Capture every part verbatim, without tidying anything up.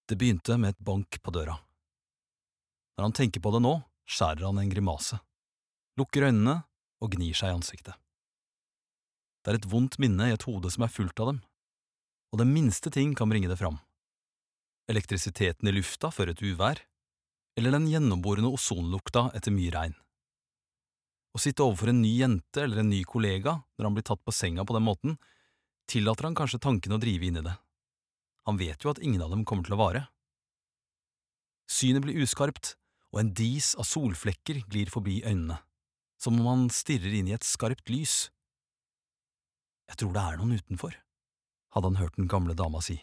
Det begynte med et bank på døra. Når han tenker på det nå, skjærer han en grimase, lukker øynene og gnir seg i ansiktet. Det er et vondt minne i et hode som er fullt av dem, og den minste ting kan bringe det fram. Elektrisiteten i lufta før et uvær, eller den gjennomborende ozonlukta etter mye regn. Å sitte overfor en ny jente eller en ny kollega når han blir tatt på senga på den måten, tillater han kanskje tanken å drive inn i det. Han vet jo at ingen av dem kommer til å vare. Synet blir uskarpt, og en dis av solflekker glir forbi øynene, som om han stirrer inn i et skarpt lys. Jeg tror det er noen utenfor, hadde han hørt den gamle dama si.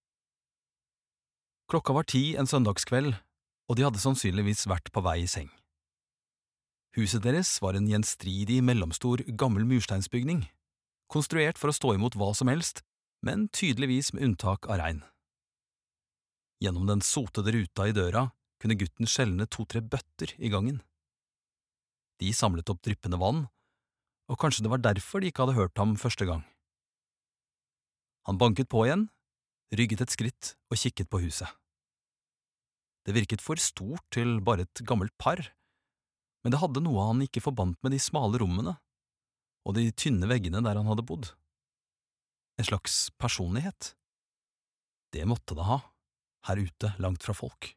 Klokka var ti en søndagskveld, og de hadde sannsynligvis vært på vei i seng. Huset deres var en gjenstridig, mellomstor, gammel mursteinsbygning, konstruert for å stå imot hva som helst, men tydeligvis med unntak av regn. Gjennom den sotede ruta i døra kunne gutten skjelne to-tre bøtter i gangen. De samlet opp dryppende vann, og kanskje det var derfor de ikke hadde hørt ham første gang. Han banket på igjen, rygget et skritt og kikket på huset. Det virket for stort til bare et gammelt par, men det hadde noe han ikke forbandt med de smale rommene og de tynne veggene der han hadde bodd. En slags personlighet. Det måtte det ha, her ute langt fra folk.